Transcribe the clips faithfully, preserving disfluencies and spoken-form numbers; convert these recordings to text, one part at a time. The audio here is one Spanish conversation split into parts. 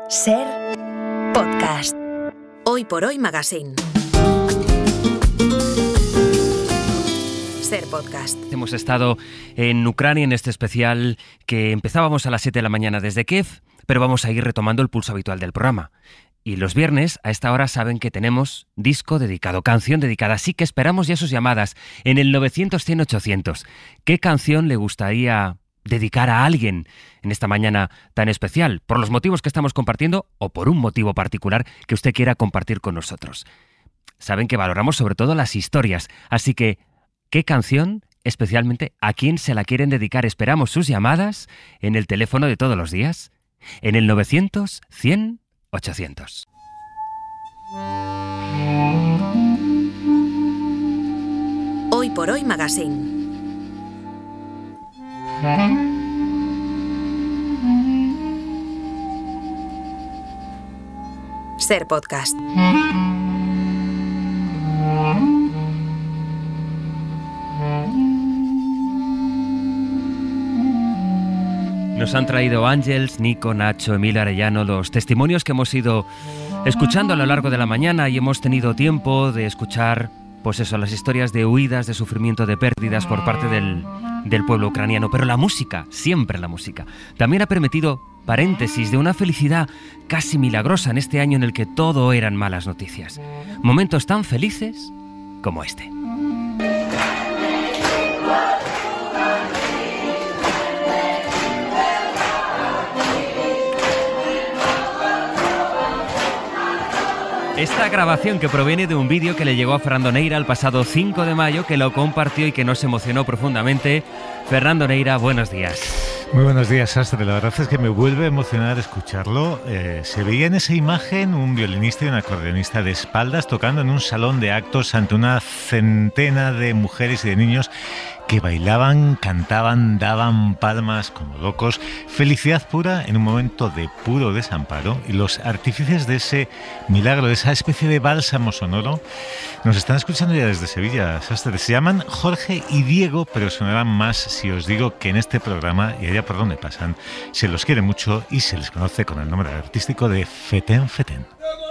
Ser Podcast. Hoy por Hoy Magazine. Ser Podcast. Hemos estado en Ucrania en este especial que empezábamos a las siete de la mañana desde Kiev, pero vamos a ir retomando el pulso habitual del programa. Y los viernes, a esta hora, saben que tenemos disco dedicado, canción dedicada. Así que esperamos ya sus llamadas en el novecientos, cien, ochocientos. ¿Qué canción le gustaría dedicar a alguien en esta mañana tan especial? Por los motivos que estamos compartiendo o por un motivo particular que usted quiera compartir con nosotros. Saben que valoramos sobre todo las historias. Así que, ¿qué canción especialmente a quién se la quieren dedicar? Esperamos sus llamadas en el teléfono de todos los días, en el novecientos, cien, ochocientos. Hoy por Hoy Magazine. Ser Podcast. Nos han traído Ángels, Nico, Nacho, Emilio Arellano, los testimonios que hemos ido escuchando a lo largo de la mañana, y hemos tenido tiempo de escuchar, pues eso, las historias de huidas, de sufrimiento, de pérdidas por parte del, del pueblo ucraniano. Pero la música, siempre la música, también ha permitido paréntesis de una felicidad casi milagrosa en este año en el que todo eran malas noticias. Momentos tan felices como este. Esta grabación, que proviene de un vídeo que le llegó a Fernando Neira el pasado cinco de mayo, que lo compartió y que nos emocionó profundamente. Fernando Neira, buenos días. Muy buenos días, Sastre. La verdad es que me vuelve a emocionar escucharlo. Eh, se veía en esa imagen un violinista y un acordeonista de espaldas tocando en un salón de actos ante una centena de mujeres y de niños que bailaban, cantaban, daban palmas como locos. Felicidad pura en un momento de puro desamparo, y los artífices de ese milagro, de esa especie de bálsamo sonoro, nos están escuchando ya desde Sevilla, Sastre. Se llaman Jorge y Diego, pero sonarán más si os digo que en este programa, y allá por donde pasan, se los quiere mucho y se les conoce con el nombre artístico de Feten Feten.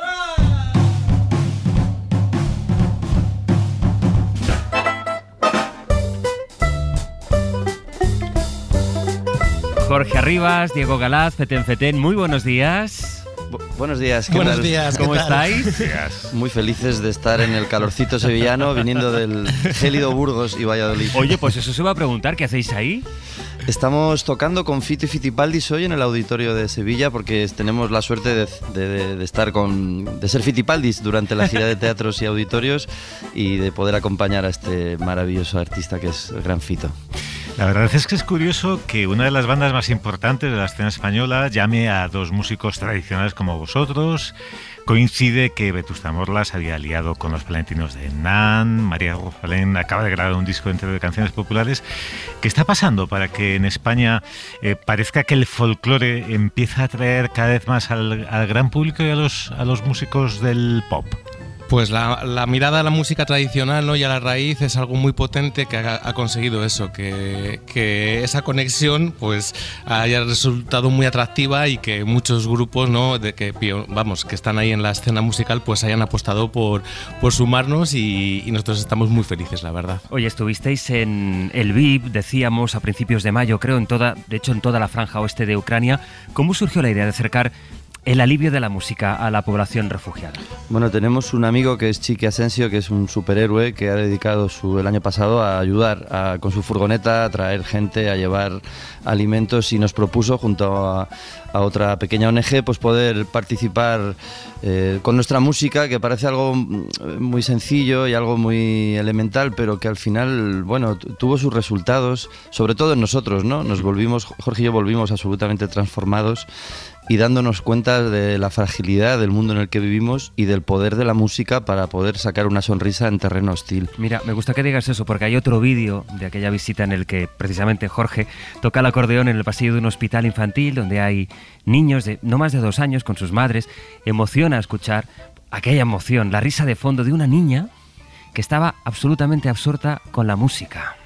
Jorge Arribas, Diego Galaz, Feten Feten, muy buenos días. Bu- buenos días, ¿qué Buenos tal? días, ¿Cómo ¿qué tal? estáis? Muy felices de estar en el calorcito sevillano, viniendo del gélido Burgos y Valladolid. Oye, pues eso se va a preguntar, ¿qué hacéis ahí? Estamos tocando con Fito y Fitipaldis hoy en el auditorio de Sevilla, porque tenemos la suerte de, de- de estar con, de ser Fitipaldis durante la gira de teatros y auditorios, y de poder acompañar a este maravilloso artista que es el gran Fito. La verdad es que es curioso que una de las bandas más importantes de la escena española llame a dos músicos tradicionales como vosotros. Coincide que Vetusta Morla se había aliado con los palentinos de Hernán. María Rosalén acaba de grabar un disco entero de canciones populares. ¿Qué está pasando para que en España eh, parezca que el folclore empieza a atraer cada vez más al, al gran público y a los, a los músicos del pop? Pues la, la mirada a la música tradicional, ¿no?, y a la raíz es algo muy potente que ha, ha conseguido eso, que, que esa conexión pues haya resultado muy atractiva, y que muchos grupos, ¿no?, de que vamos que están ahí en la escena musical pues hayan apostado por, por sumarnos, y, y nosotros estamos muy felices, la verdad. Oye, estuvisteis en el V I P, decíamos, a principios de mayo, creo, en toda, de hecho en toda la franja oeste de Ucrania. ¿Cómo surgió la idea de acercar el alivio de la música a la población refugiada? Bueno, tenemos un amigo que es Chiqui Asensio, que es un superhéroe que ha dedicado su, el año pasado a ayudar a, con su furgoneta a traer gente, a llevar alimentos, y nos propuso junto a, a otra pequeña O N G pues poder participar eh, con nuestra música, que parece algo muy sencillo y algo muy elemental, pero que al final, bueno, tuvo sus resultados, sobre todo en nosotros, ¿no? Nos volvimos, Jorge y yo volvimos absolutamente transformados, y dándonos cuenta de la fragilidad del mundo en el que vivimos y del poder de la música para poder sacar una sonrisa en terreno hostil. Mira, me gusta que digas eso, porque hay otro vídeo de aquella visita en el que precisamente Jorge toca el acordeón en el pasillo de un hospital infantil donde hay niños de no más de dos años con sus madres. Emociona escuchar aquella emoción, la risa de fondo de una niña que estaba absolutamente absorta con la música.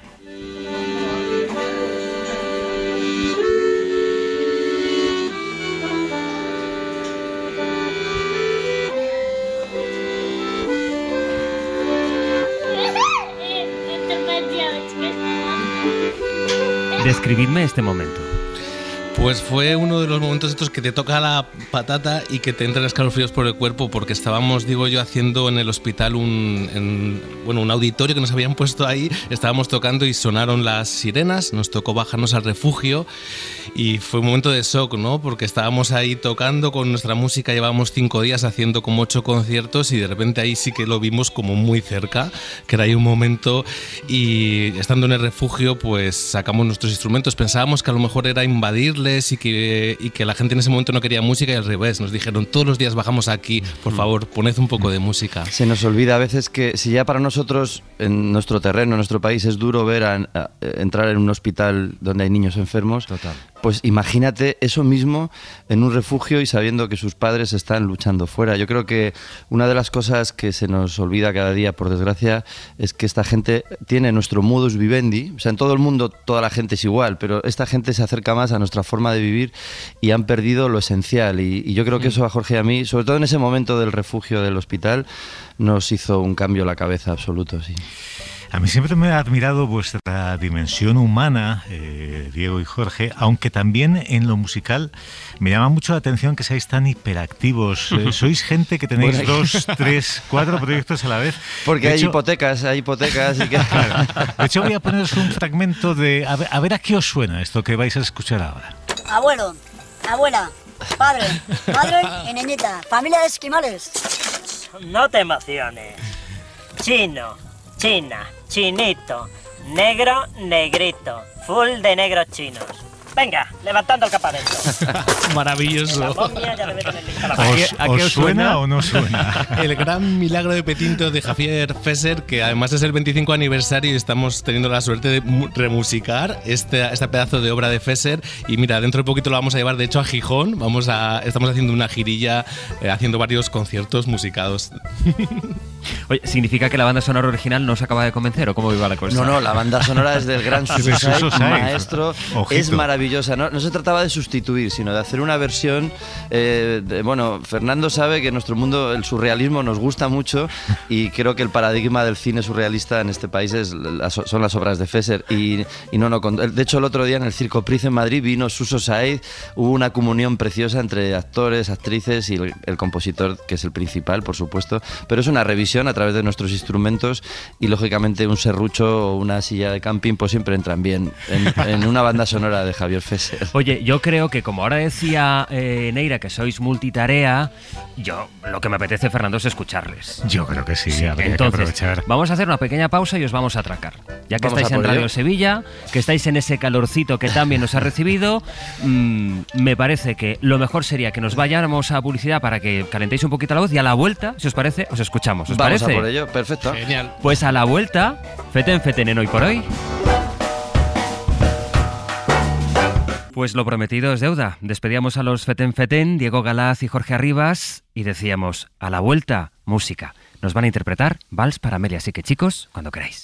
describidme este momento. Pues fue uno de los momentos estos que te toca la patata y que te entran escalofríos por el cuerpo, porque estábamos, digo yo, haciendo en el hospital un, en, bueno, un auditorio que nos habían puesto ahí, estábamos tocando y sonaron las sirenas, nos tocó bajarnos al refugio y fue un momento de shock, ¿no? Porque estábamos ahí tocando con nuestra música, llevábamos cinco días haciendo como ocho conciertos y de repente ahí sí que lo vimos como muy cerca, que era ahí un momento, y estando en el refugio pues sacamos nuestros instrumentos, pensábamos que a lo mejor era invadirle y que, y que la gente en ese momento no quería música y al revés, nos dijeron todos los días bajamos aquí, por favor, poned un poco de música. Se nos olvida a veces que si ya para nosotros en nuestro terreno, en nuestro país es duro ver a, a, entrar en un hospital donde hay niños enfermos. Total. Pues imagínate eso mismo en un refugio y sabiendo que sus padres están luchando fuera. Yo creo que una de las cosas que se nos olvida cada día, por desgracia, es que esta gente tiene nuestro modus vivendi. O sea, en todo el mundo toda la gente es igual, pero esta gente se acerca más a nuestra forma de vivir y han perdido lo esencial. Y, y yo creo que eso a Jorge y a mí, sobre todo en ese momento del refugio del hospital, nos hizo un cambio en la cabeza absoluto, sí. A mí siempre me ha admirado vuestra dimensión humana, eh, Diego y Jorge, aunque también en lo musical me llama mucho la atención que seáis tan hiperactivos. Eh, sois gente que tenéis bueno, dos, tres, cuatro proyectos a la vez. Porque de hay hecho, hipotecas, hay hipotecas. Y que... claro. De hecho, voy a poneros un fragmento de... A ver, a ver a qué os suena esto que vais a escuchar ahora. Abuelo, abuela, padre, madre y niñita, familia de esquimales. No te emociones. Chino, china, chinito, negro, negrito, full de negros chinos. Venga, levantando el campamento. Maravilloso. La momia ya debe tener lista la ¿Os, ¿A qué, ¿A qué os suena, suena o no suena? El gran milagro de Petinto de Javier Fesser, que además es el veinticinco aniversario y estamos teniendo la suerte de remusicar este, este pedazo de obra de Fesser. Y mira, dentro de poquito lo vamos a llevar de hecho a Gijón. Vamos a, estamos haciendo una girilla, eh, haciendo varios conciertos musicados. Oye, ¿significa que la banda sonora original no os acaba de convencer o cómo iba la cosa? No, no, la banda sonora es del gran Suso Saiz, maestro. Ojito. Es maravillosa. No, no se trataba de sustituir, sino de hacer una versión. Eh, de, bueno, Fernando sabe que en nuestro mundo el surrealismo nos gusta mucho y creo que el paradigma del cine surrealista en este país es, son las obras de Fesser. Y, y no, no, de hecho, el otro día en el Circo Price en Madrid vino Suso Saiz, hubo una comunión preciosa entre actores, actrices y el, el compositor, que es el principal, por supuesto. Pero es una revisión a través de nuestros instrumentos y lógicamente un serrucho o una silla de camping pues siempre entran bien en, en una banda sonora de Javier Fesser. Oye, yo creo que como ahora decía eh, Neira que sois multitarea, yo lo que me apetece, Fernando, es escucharles. Yo creo que sí, sí entonces que aprovechar. Vamos a hacer una pequeña pausa y os vamos a atracar. Ya que vamos estáis en Radio ello. Sevilla, que estáis en ese calorcito que también nos ha recibido, mmm, me parece que lo mejor sería que nos vayamos a publicidad para que calentéis un poquito la voz y a la vuelta, si os parece, os escuchamos. ¿Os Vamos parece? a por ello, perfecto. Genial. Pues a la vuelta, feten feten en Hoy por Hoy. Pues lo prometido es deuda. Despedíamos a los feten feten, Diego Galaz y Jorge Arribas, y decíamos, a la vuelta, música. Nos van a interpretar Vals para Amelia, así que chicos, cuando queráis.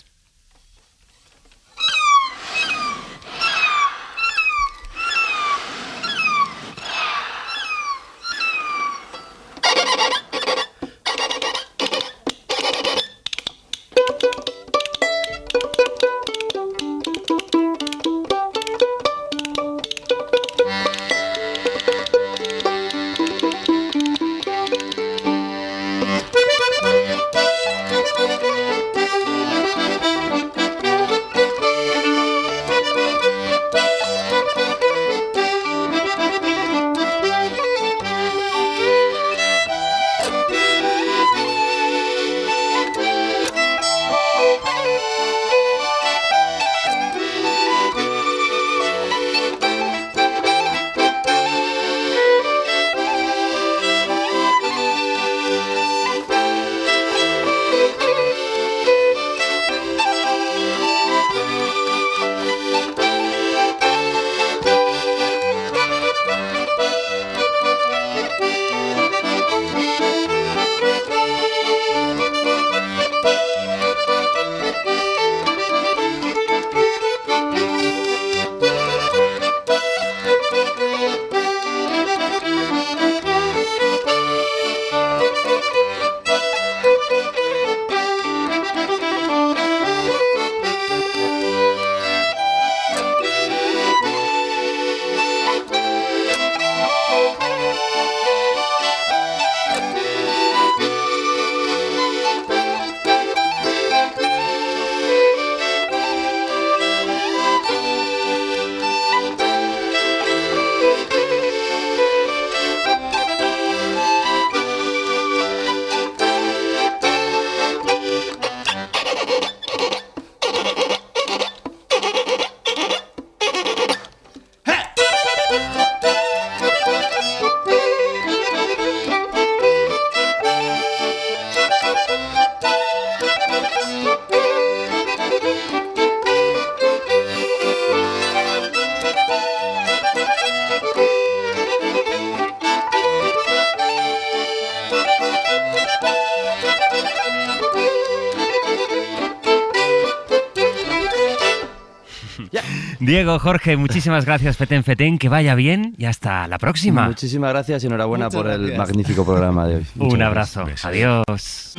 Diego, Jorge, muchísimas gracias, Feten Feten, que vaya bien y hasta la próxima. Muchísimas gracias y enhorabuena Muchas por gracias. el magnífico programa de hoy. Un Muchas abrazo. Besos. Adiós.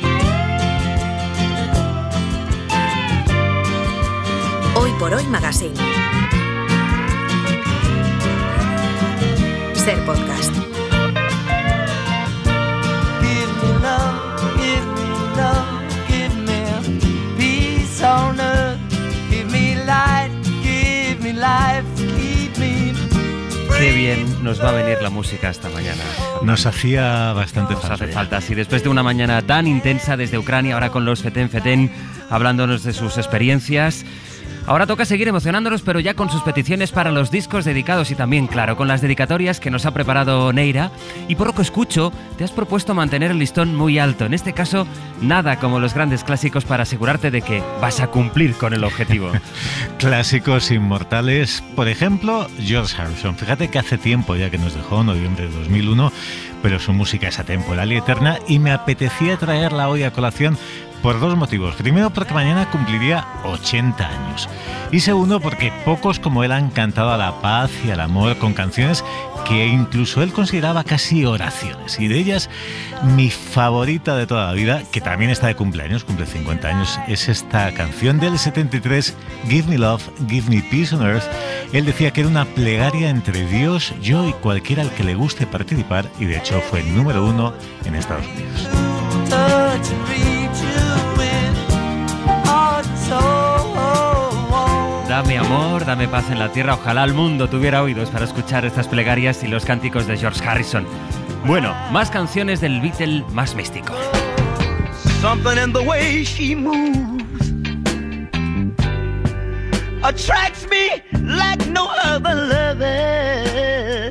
Hoy por Hoy Magazine. Ser podcast. Give me love, give me love, give me peace on earth. Give me light, give me life, keep me Qué bien nos va a venir la música esta mañana. Nos hacía bastante Nos falta. hace ya. falta. Sí, después de una mañana tan intensa desde Ucrania, ahora con los Feten Feten hablándonos de sus experiencias. Ahora toca seguir emocionándonos, pero ya con sus peticiones para los discos dedicados y también, claro, con las dedicatorias que nos ha preparado Neira. Y por lo que escucho, te has propuesto mantener el listón muy alto. En este caso, nada como los grandes clásicos para asegurarte de que vas a cumplir con el objetivo. Clásicos inmortales, por ejemplo, George Harrison. Fíjate que hace tiempo ya que nos dejó, noviembre de dos mil uno, pero su música es atemporal y eterna y me apetecía traerla hoy a colación por dos motivos. Primero, porque mañana cumpliría ochenta años. Y segundo, porque pocos como él han cantado a la paz y al amor con canciones que incluso él consideraba casi oraciones. Y de ellas, mi favorita de toda la vida, que también está de cumpleaños, cumple cincuenta años, es esta canción del setenta y tres, Give Me Love, Give Me Peace on Earth. Él decía que era una plegaria entre Dios, yo y cualquiera al que le guste participar, y de hecho fue número uno en Estados Unidos. touch and reach you with heart and soul. Dame amor, dame paz en la tierra. Ojalá el mundo tuviera oídos para escuchar estas plegarias y los cánticos de George Harrison. Bueno, más canciones del Beatle más místico. Something in the way she moves attracts me like no other lover.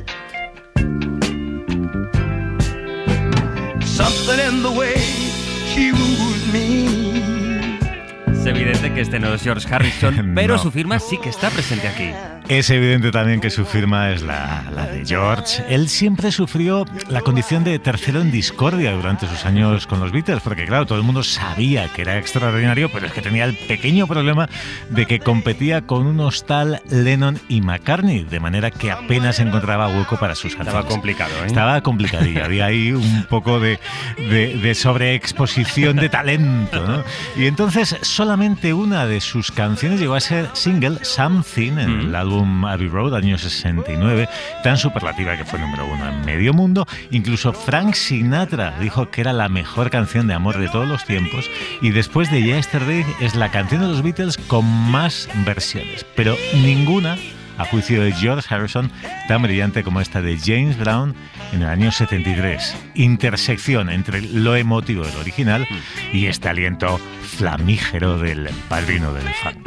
Something in the way she woos me. Es evidente que este no es George Harrison, pero No. su firma sí que está presente aquí. Es evidente también que su firma es la, la de George. Él siempre sufrió la condición de tercero en discordia durante sus años con los Beatles, porque claro, todo el mundo sabía que era extraordinario, pero es que tenía el pequeño problema de que competía con unos tal Lennon y McCartney, de manera que apenas encontraba hueco para sus canciones. Estaba complicado, ¿eh? Estaba complicadillo, había ahí un poco de, de, de sobreexposición de talento, ¿no? Y entonces solamente una de sus canciones llegó a ser single, Something, en Mm. el álbum Abbey Road, año sesenta y nueve, tan superlativa que fue número uno en medio mundo. Incluso Frank Sinatra dijo que era la mejor canción de amor de todos los tiempos, y después de Yesterday es la canción de los Beatles con más versiones, pero ninguna, a juicio de George Harrison, tan brillante como esta de James Brown en el año setenta y tres. Intersección entre lo emotivo del original y este aliento flamígero del padrino del funk.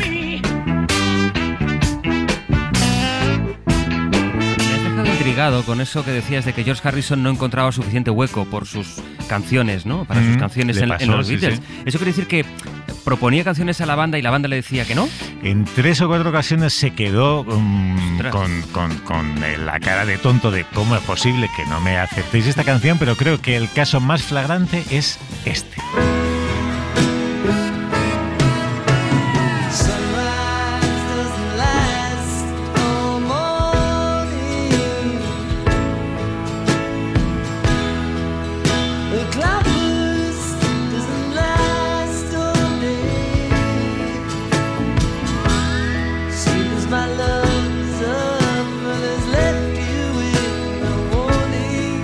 Me has dejado intrigado con eso que decías de que George Harrison no encontraba suficiente hueco por sus canciones, ¿no? Para sus Mm, canciones le en, pasó, en los sí, Beatles. sí. ¿Eso quiere decir que proponía canciones a la banda y la banda le decía que no? En tres o cuatro ocasiones se quedó um, Ostras. con, con, con eh, la cara de tonto de cómo es posible que no me aceptéis esta canción, pero creo que el caso más flagrante es este. Sunrise doesn't last all morning. The cloudburst doesn't last all day. Soon as my love's up and has left you with no warning,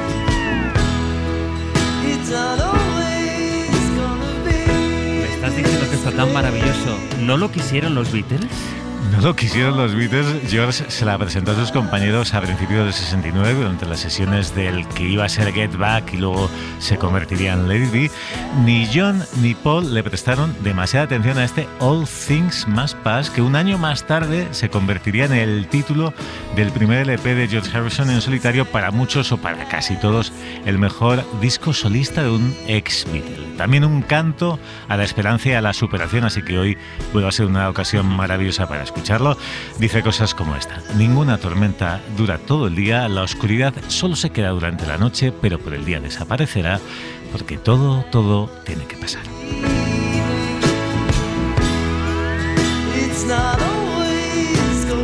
it's not always gonna be. ¿Me estás diciendo que esto tan maravilloso no lo quisieron los Beatles? No lo quisieron los Beatles. George se la presentó a sus compañeros a principios del sesenta y nueve durante las sesiones del que iba a ser Get Back y luego se convertiría en Let It Be. Ni John ni Paul le prestaron demasiada atención a este All Things Must Pass, que un año más tarde se convertiría en el título del primer L P de George Harrison en solitario, para muchos o para casi todos el mejor disco solista de un ex Beatle. También un canto a la esperanza y a la superación, así que hoy vuelve a ser una ocasión maravillosa para escucharlo. Dice cosas como esta: ninguna tormenta dura todo el día, la oscuridad solo se queda durante la noche, pero por el día desaparecerá, porque todo, todo tiene que pasar. It's not always gonna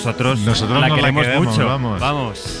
nosotros, nosotros la nos queremos la queremos, mucho. Vamos. Vamos.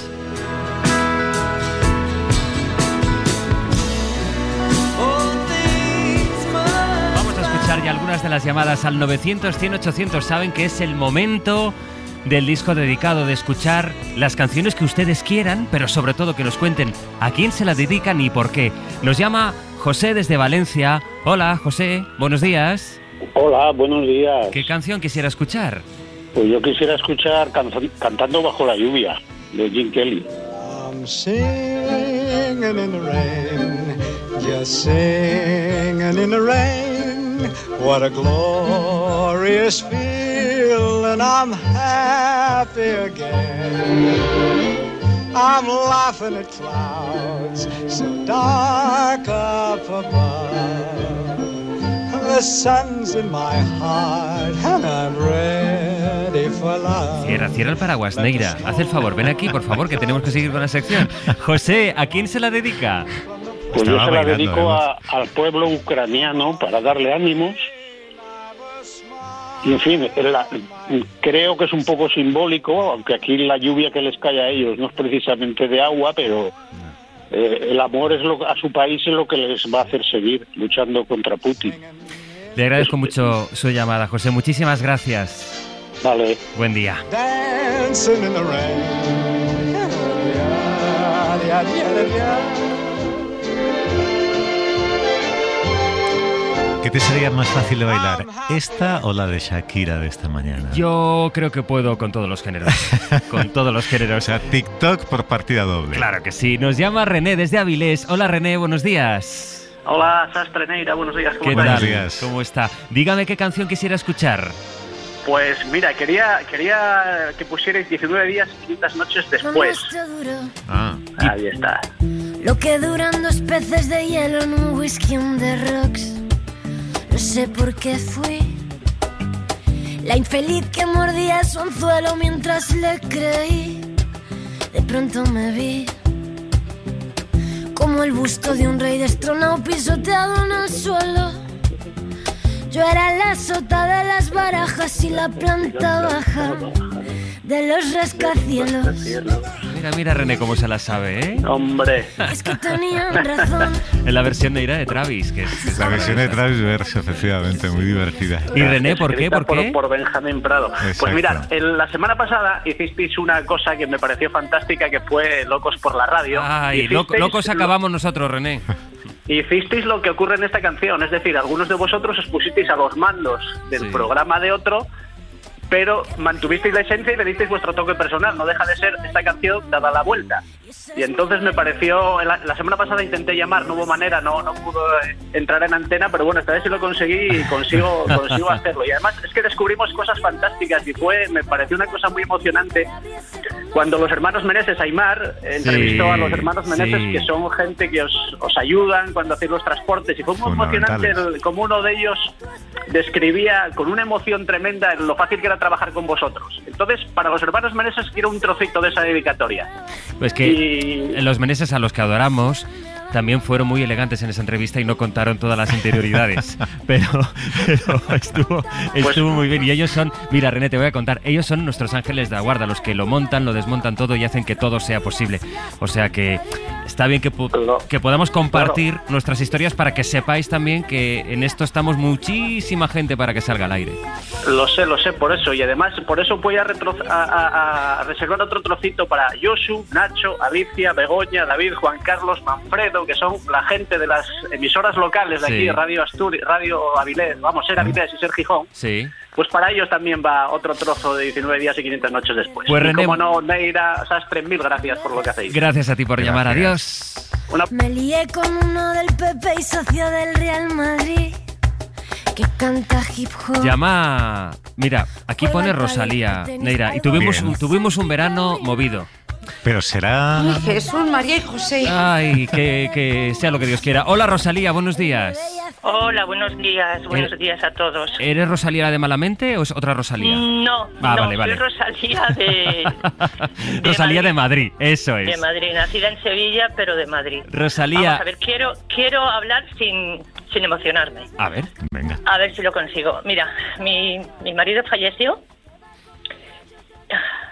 Y algunas de las llamadas al novecientos, cien, ochocientos saben que es el momento del disco dedicado, de escuchar las canciones que ustedes quieran, pero sobre todo que nos cuenten a quién se las dedican y por qué. Nos llama José desde Valencia. Hola, José, buenos días. Hola, buenos días. ¿Qué canción quisiera escuchar? Pues yo quisiera escuchar can- Cantando bajo la lluvia, de Jim Kelly. I'm singing in the rain, just singing in the rain. What a glorious feeling, I'm happy again. I'm laughing at clouds so dark up above. The sun's in my heart and I'm ready for love. Cierra, cierra el paraguas, Neira. Haz el favor, ven aquí, por favor, que tenemos que seguir con la sección. José, ¿a quién se la dedica? Pues Estaba yo se la bailando, dedico a, al pueblo ucraniano para darle ánimos. Y en fin, la, creo que es un poco simbólico, aunque aquí la lluvia que les cae a ellos no es precisamente de agua, pero eh, el amor es lo, a su país es lo que les va a hacer seguir luchando contra Putin. Le agradezco mucho su llamada, José. Muchísimas gracias. Vale. Buen día. Dancing in the rain. Yeah, yeah, yeah, yeah. ¿Qué te sería más fácil de bailar? ¿Esta o la de Shakira de esta mañana? Yo creo que puedo con todos los géneros. Con todos los O géneros. sea, TikTok por partida doble. Claro que sí. Nos llama René desde Avilés. Hola, René, buenos días. Hola, Sastre Neira, buenos días. ¿Cómo ¿Qué estáis? tal? Buenos días. ¿Cómo está? Dígame qué canción quisiera escuchar. Pues mira, quería quería que pusierais diecinueve días y quinientas noches después. Ah. Ahí está. Lo que duran dos peces de hielo en un whisky on the rocks. No sé por qué fui la infeliz que mordía su anzuelo mientras le creí. De pronto me vi como el busto de un rey destronado pisoteado en el suelo. Yo era la sota de las barajas y la planta baja de los rascacielos. Mira, mira, René, cómo se la sabe, ¿eh? Hombre. Es que tenían razón. En la versión de Ira de Travis, que es, que es La versión de Travis Verso, efectivamente, muy divertida. ¿Y René, por qué? Escrita ¿Por qué? Por, por Benjamín Prado. Exacto. Pues mirad, en la semana pasada hicisteis una cosa que me pareció fantástica, que fue Locos por la Radio. Ay, lo- Hicisteis locos lo- acabamos nosotros, René. Hicisteis lo que ocurre en esta canción, es decir, algunos de vosotros os pusisteis a los mandos del Sí. programa de otro, pero mantuvisteis la esencia y le disteis vuestro toque personal. No deja de ser esta canción dada la vuelta. Y entonces me pareció, la, la semana pasada intenté llamar, no hubo manera, no no pudo eh, entrar en antena, pero bueno, esta vez sí lo conseguí y consigo, consigo hacerlo. Y además es que descubrimos cosas fantásticas y fue, me pareció una cosa muy emocionante cuando los hermanos Meneses, Aimar, entrevistó Sí, a los hermanos Meneses, sí. que son gente que os, os ayudan cuando hacéis los transportes. Y fue muy emocionante el, como uno de ellos describía con una emoción tremenda lo fácil que era trabajar con vosotros. Entonces, para los hermanos Meneses quiero un trocito de esa dedicatoria. Pues que Y- los Meneses, a los que adoramos, también fueron muy elegantes en esa entrevista y no contaron todas las interioridades. pero, pero estuvo, estuvo muy bien. Y ellos son, mira, René, te voy a contar, ellos son nuestros ángeles de la guarda, los que lo montan, lo desmontan todo y hacen que todo sea posible. O sea que está bien que, po- que podamos compartir nuestras historias para que sepáis también que en esto estamos muchísima gente para que salga al aire. Lo sé, lo sé, por eso. Y además, por eso voy a, retro- a, a- a reservar otro trocito para Josu, Nacho, Alicia, Begoña, David, Juan Carlos, Manfredo, que son la gente de las emisoras locales de Sí. aquí, Radio Asturias, Radio Avilés, vamos, Ser Avilés y Ser Gijón. Sí. Pues para ellos también va otro trozo de diecinueve días y quinientas noches después. Pues, y René- como no, Neira, Sastre, mil gracias por lo que hacéis. Gracias a ti por llamar. Adiós. Una... Me lié con uno del P P y socio del Real Madrid que canta hip hop. Llama. Mira, aquí pone Rosalía, Neira, y tuvimos, Bien. un, tuvimos un verano movido. Pero será... Ay, Jesús, María y José. Ay, que, que sea lo que Dios quiera. Hola, Rosalía, buenos días. Hola, buenos días, buenos Eh, días a todos. ¿Eres Rosalía la de Malamente o es otra Rosalía? No, Ah, no, vale, vale. soy Rosalía de, Rosalía de Madrid, eso es. de Madrid, nacida en Sevilla, pero de Madrid. Rosalía. Vamos a ver, quiero, quiero hablar sin, sin emocionarme. A ver, venga. A ver si lo consigo. Mira, mi, mi marido falleció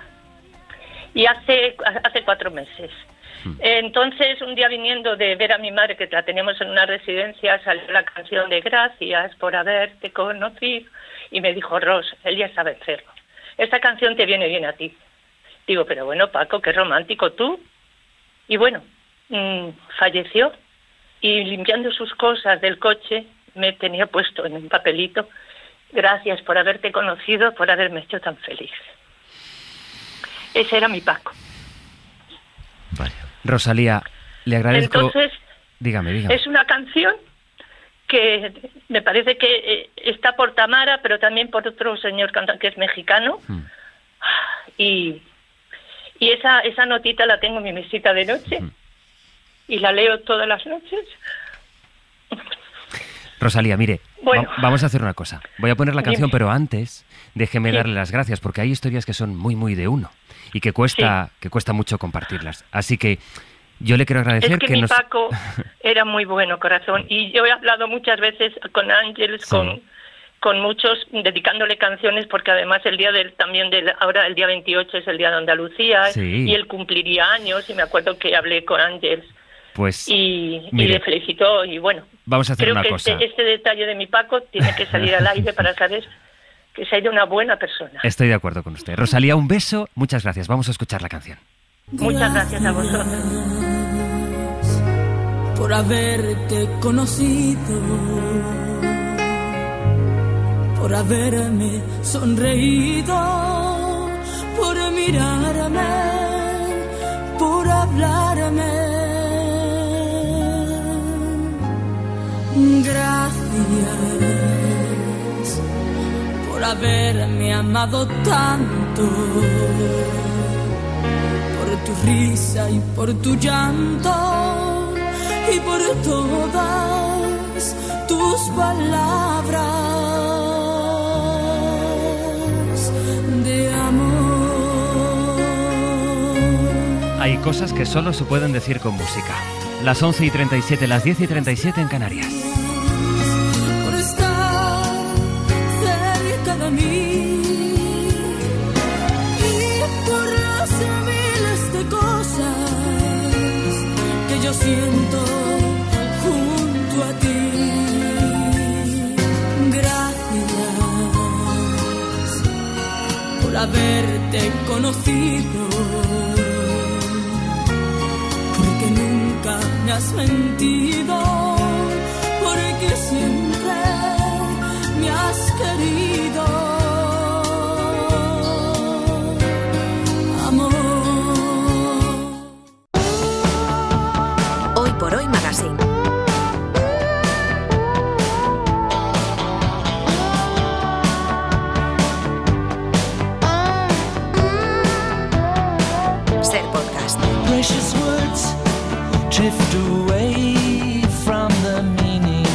y hace, hace cuatro meses. Entonces, un día viniendo de ver a mi madre, que la teníamos en una residencia, salió la canción de Gracias por haberte conocido, y me dijo, Ros, él ya sabe hacerlo. Esta canción te viene bien a ti. Digo, pero bueno, Paco, qué romántico tú. Y bueno, mmm, falleció, y limpiando sus cosas del coche, me tenía puesto en un papelito, gracias por haberte conocido, por haberme hecho tan feliz. Ese era mi Paco. Vale. Rosalía, le agradezco... Entonces, dígame, dígame. Es una canción que me parece que eh, está por Tamara, pero también por otro señor cantante que es mexicano. Hmm. Y, y esa, esa notita la tengo en mi mesita de noche. Hmm. Y la leo todas las noches. Rosalía, mire, bueno. va, vamos a hacer una cosa. Voy a poner la canción, Dime. pero antes déjeme Sí. darle las gracias, porque hay historias que son muy, muy de uno y que cuesta, sí. que cuesta mucho compartirlas. Así que yo le quiero agradecer es que, que mi nos... Paco era muy bueno, corazón. Y yo he hablado muchas veces con Ángeles, sí. con, con muchos, dedicándole canciones, porque además el día del, también del, ahora el día veintiocho es el día de Andalucía, sí. y él cumpliría años, y me acuerdo que hablé con Ángeles. Pues, y, mire, y le felicitó, y bueno, vamos a hacer creo una que cosa. Este, este detalle de mi Paco tiene que salir al aire para saber que se ha ido una buena persona. Estoy de acuerdo con usted. Rosalía, un beso, muchas gracias. Vamos a escuchar la canción. Muchas gracias a vosotros. Por haberte conocido, por haberme sonreído, por mirarme, por hablarme. Gracias por haberme amado tanto, por tu risa y por tu llanto y por todas tus palabras de amor. Hay cosas que solo se pueden decir con música. Las once y treinta y siete, las diez y treinta y siete en Canarias. Por estar cerca de mí y por las miles de cosas que yo siento junto a ti. Gracias por haberte conocido, porque nunca me has mentido, porque siempre me has querido, amor. Hoy por Hoy Magazine. Ser podcast. Precious words drift away from the meaning,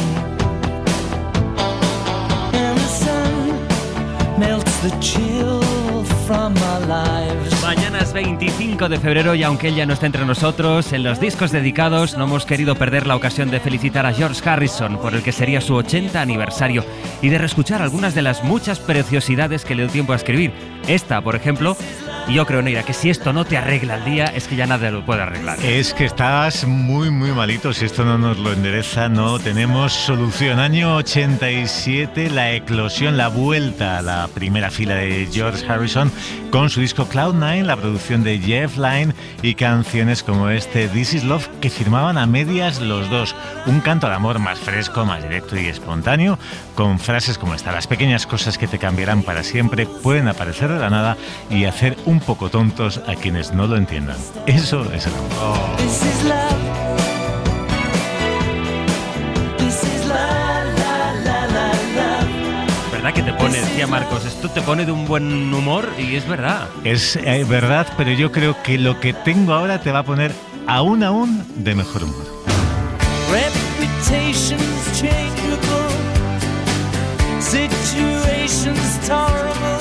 and the sun melts the chill from our lives. Mañana es veinticinco de febrero y aunque él ya no está entre nosotros, en los discos dedicados no hemos querido perder la ocasión de felicitar a George Harrison por el que sería su ochenta aniversario y de reescuchar algunas de las muchas preciosidades que le dio tiempo a escribir. Esta, por ejemplo... Y yo creo, Neira, que si esto no te arregla el día, es que ya nada lo puede arreglar. Es que estás muy, muy malito. Si esto no nos lo endereza, no tenemos solución. Año ochenta y siete, la eclosión, la vuelta a la primera fila de George Harrison con su disco Cloud Nine, la producción de Jeff Lynne y canciones como este This Is Love, que firmaban a medias los dos. Un canto al amor más fresco, más directo y espontáneo, con frases como esta: las pequeñas cosas que te cambiarán para siempre pueden aparecer de la nada y hacer un un poco tontos a quienes no lo entiendan. Eso es el amor. Oh. This is love. This is la, la, la, la, la. ¿Verdad que te pone, decía Marcos, esto te pone de un buen humor? Y es verdad. Es eh, verdad, pero yo creo que lo que tengo ahora te va a poner aún aún de mejor humor. Reputations changeable, situations tolerable.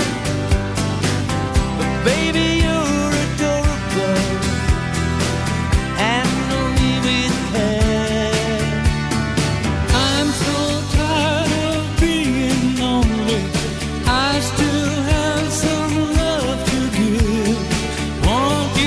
Baby, you're adorable, and only with care. I'm so tired of being lonely. I still have some love to give. Won't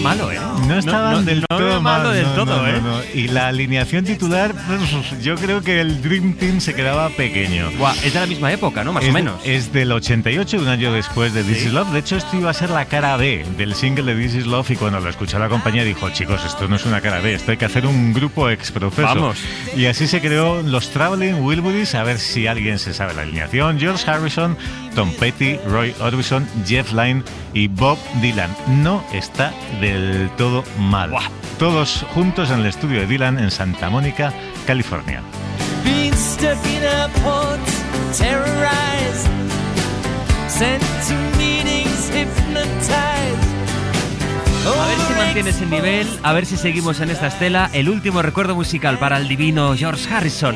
malo, ¿eh? No estaban no, no, del no todo era malo mal, del no, todo, no, ¿eh? no, no. Y la alineación titular, yo creo que el Dream Team se quedaba pequeño. Buah, es de la misma época, ¿no? Más es, o menos. Es del ochenta y ocho, un año después de This ¿Sí? Is Love. De hecho, esto iba a ser la cara B del single de This Is Love, y cuando lo escuchó la compañía dijo, chicos, esto no es una cara B, esto hay que hacer un grupo ex profeso. Vamos. Y así se creó los Traveling Wilburys, a ver si alguien se sabe la alineación. George Harrison, Tom Petty, Roy Orbison, Jeff Lynne y Bob Dylan. No está del todo mal. Buah. Todos juntos en el estudio de Dylan en Santa Mónica, California. Been stuck in a port, terrorized, sent to meetings, hypnotized. A ver si mantienes el nivel, a ver si seguimos en esta estela. El último recuerdo musical para el divino George Harrison.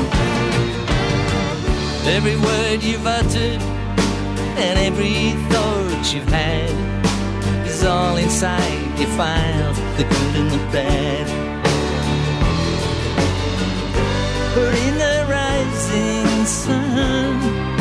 Every word you've uttered and every thought you've had is all inside your files, the good and the bad. But in the rising sun,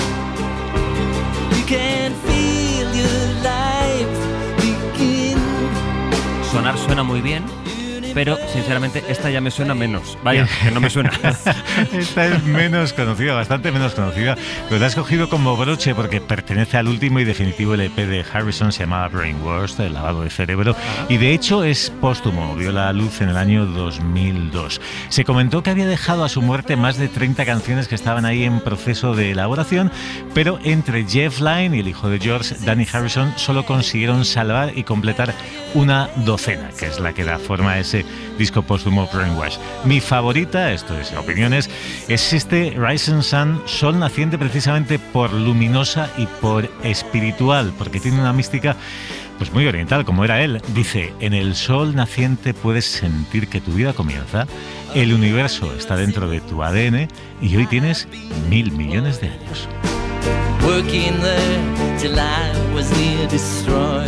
you can feel your life begin. Sonar suena muy bien, pero sinceramente esta ya me suena menos. Vaya, que no me suena. Esta es menos conocida, bastante menos conocida, pero la has cogido como broche porque pertenece al último y definitivo L P de Harrison, se llamaba Brainwashed, el lavado de cerebro, y de hecho es póstumo, vio la luz en el año dos mil dos. Se comentó que había dejado a su muerte más de treinta canciones que estaban ahí en proceso de elaboración, pero entre Jeff Lynne y el hijo de George, Danny Harrison, solo consiguieron salvar y completar una docena, que es la que da forma a ese disco póstumo Brainwash. Mi favorita, esto es opiniones, es este Rising Sun, sol naciente, precisamente por luminosa y por espiritual, porque tiene una mística pues muy oriental, como era él. Dice, en el sol naciente puedes sentir que tu vida comienza, el universo está dentro de tu A D N y hoy tienes mil millones de años. Working there till I was near destroyed.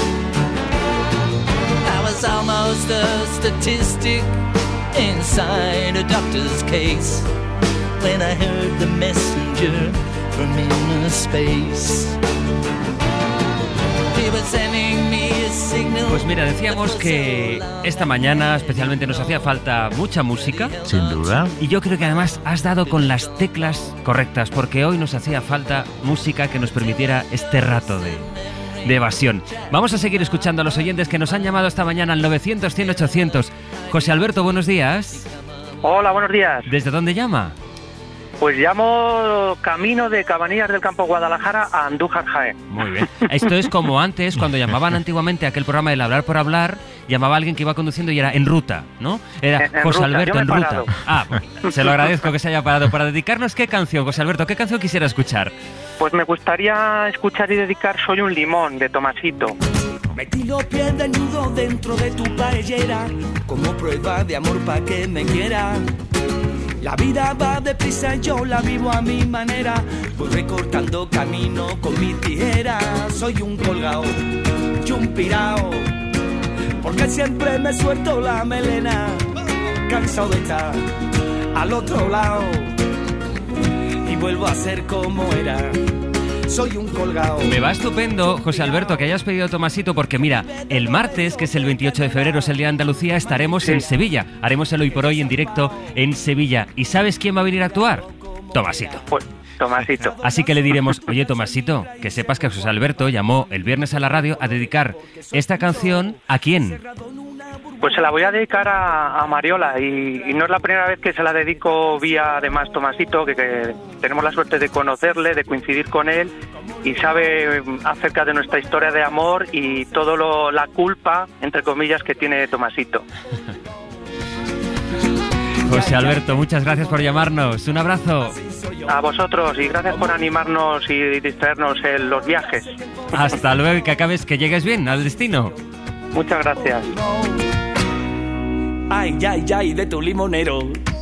Was almost a statistic inside a doctor's case when I heard the messenger from inner space. He was sending me a signal. Pues mira, decíamos que esta mañana especialmente nos hacía falta mucha música. Sin duda. Y yo creo que además has dado con las teclas correctas, porque hoy nos hacía falta música que nos permitiera este rato de... de evasión. Vamos a seguir escuchando a los oyentes que nos han llamado esta mañana al novecientos, cien, ochocientos. José Alberto, buenos días. Hola, buenos días. ¿Desde dónde llama? Pues llamo camino de Cabanillas del Campo Guadalajara a Andújar, Jaén. Muy bien. Esto es como antes, cuando llamaban antiguamente a aquel programa del Hablar por Hablar, llamaba a alguien que iba conduciendo y era en ruta, ¿no? Era En- en José ruta, Alberto yo me en he ruta. parado. Ah, se lo agradezco que se haya parado. Para dedicarnos, ¿qué canción, José Alberto? ¿Qué canción quisiera escuchar? Pues me gustaría escuchar y dedicar Soy un limón, de Tomasito. Metí los pies desnudo dentro de tu paellera como prueba de amor pa' que me quiera. La vida va deprisa y yo la vivo a mi manera. Voy recortando camino con mi tijera. Soy un colgao y un pirao, porque siempre me suelto la melena. Cansado de estar al otro lado y vuelvo a ser como era. Soy un colgao. Me va estupendo, José Alberto, que hayas pedido Tomasito, porque mira, el martes, que es el veintiocho de febrero, es el Día de Andalucía, estaremos en Sevilla. Haremos el Hoy por Hoy en directo en Sevilla. ¿Y sabes quién va a venir a actuar? Tomasito. Pues Tomasito. Así que le diremos, oye Tomasito, que sepas que José Alberto llamó el viernes a la radio a dedicar esta canción ¿a quién? Pues se la voy a dedicar a, a Mariola y, y no es la primera vez que se la dedico vía además Tomasito, que, que tenemos la suerte de conocerle, de coincidir con él y sabe acerca de nuestra historia de amor y todo lo, la culpa, entre comillas, que tiene Tomasito. José Alberto, muchas gracias por llamarnos. Un abrazo. A vosotros y gracias por animarnos y distraernos en los viajes. Hasta luego y que acabes, que llegues bien al destino. Muchas gracias. Ay, ay, ay, de tu limonero.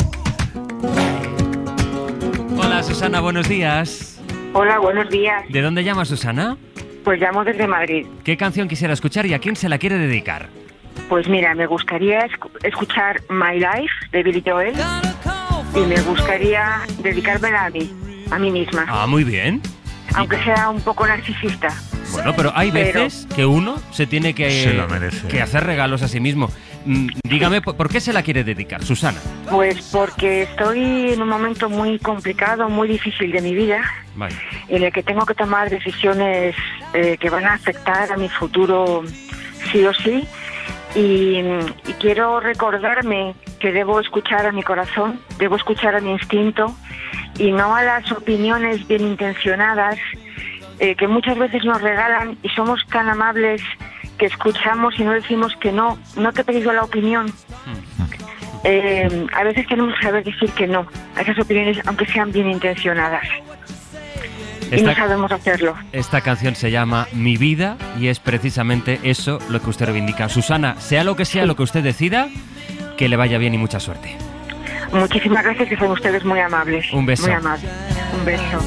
Hola Susana, buenos días. Hola, buenos días. ¿De dónde llama Susana? Pues llamo desde Madrid. ¿Qué canción quisiera escuchar y a quién se la quiere dedicar? Pues mira, me gustaría escu- escuchar My Life de Billy Joel y me gustaría dedicármela a mí, a mí misma, Ah, muy bien. aunque sea un poco narcisista. Bueno, pero hay veces Pero- que uno se tiene que, Se lo merece. que hacer regalos a sí mismo. Mm, dígame, ¿por por qué se la quiere dedicar, Susana? Pues porque estoy en un momento muy complicado, muy difícil de mi vida, Vale. en el que tengo que tomar decisiones eh, que van a afectar a mi futuro sí o sí. Y, y quiero recordarme que debo escuchar a mi corazón, debo escuchar a mi instinto y no a las opiniones bien intencionadas eh, que muchas veces nos regalan, y somos tan amables que escuchamos y no decimos que no, no te he pedido la opinión. Eh, a veces tenemos que saber decir que no a esas opiniones, aunque sean bien intencionadas. Y no Esta, sabemos hacerlo. esta canción se llama Mi Vida y es precisamente eso lo que usted reivindica. Susana, sea lo que sea lo que usted decida, que le vaya bien y mucha suerte. Muchísimas gracias, que son ustedes muy amables. Un beso. Muy amables. Un beso.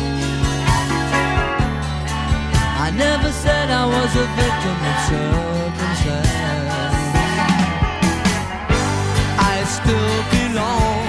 I never said I was a victim of circumstance. I still belong.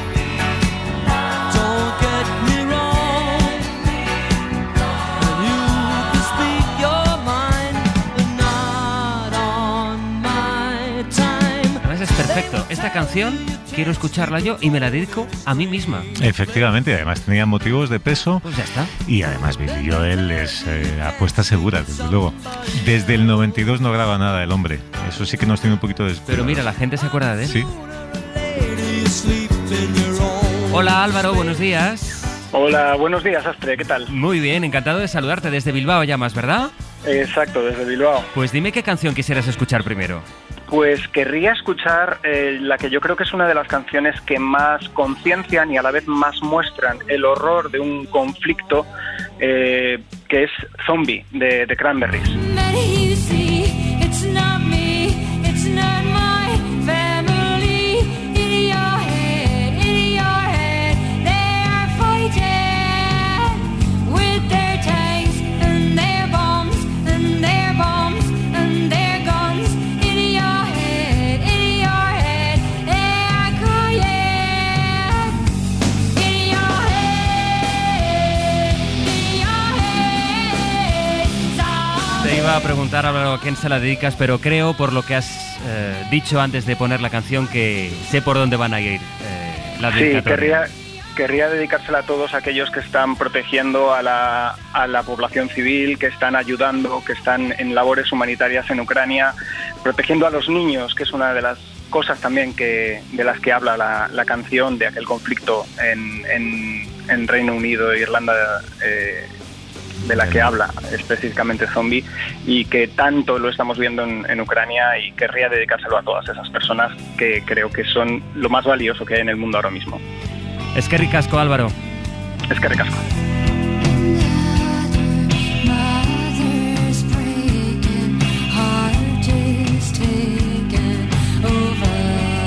Don't get me wrong. And you can speak your mind, but not on my time. Además es perfecto. Esta canción quiero escucharla yo y me la dedico a mí misma. Efectivamente, además tenía motivos de peso. Pues ya está. Y además Billy Joel es eh, apuesta segura, desde luego. Desde el noventa y dos no graba nada el hombre. Eso sí que nos tiene un poquito de... Pero mira, la gente se acuerda de él. Sí. Hola Álvaro, buenos días. Hola, buenos días, Astre, ¿qué tal? Muy bien, encantado de saludarte desde Bilbao llamas, ¿verdad? Exacto, desde Bilbao. Pues dime qué canción quisieras escuchar primero. Pues querría escuchar eh, la que yo creo que es una de las canciones que más conciencian y a la vez más muestran el horror de un conflicto, eh, que es Zombie, de, de Cranberries. You see, it's not me, it's not my family. In your head, in your head, they are fighting with their tanks and their bombs and their bombs and their guns. In your head, in your head, they are crying. In your head, in your head. Te iba a preguntar Álvaro a quién se la dedicas, pero creo por lo que has eh, dicho antes de poner la canción que sé por dónde van a ir eh, la Sí, dedicatoria. querría, querría dedicársela a todos aquellos que están protegiendo a la, a la población civil, que están ayudando, que están en labores humanitarias en Ucrania, protegiendo a los niños, que es una de las cosas también que de las que habla la, la canción, de aquel conflicto en, en, en Reino Unido e Irlanda, eh, de la que habla específicamente Zombie, y que tanto lo estamos viendo en, en Ucrania, y querría dedicárselo a todas esas personas que creo que son lo más valioso que hay en el mundo ahora mismo. Es que ricasco, Álvaro. Es que ricasco. Mother's breaking, heart is taken over.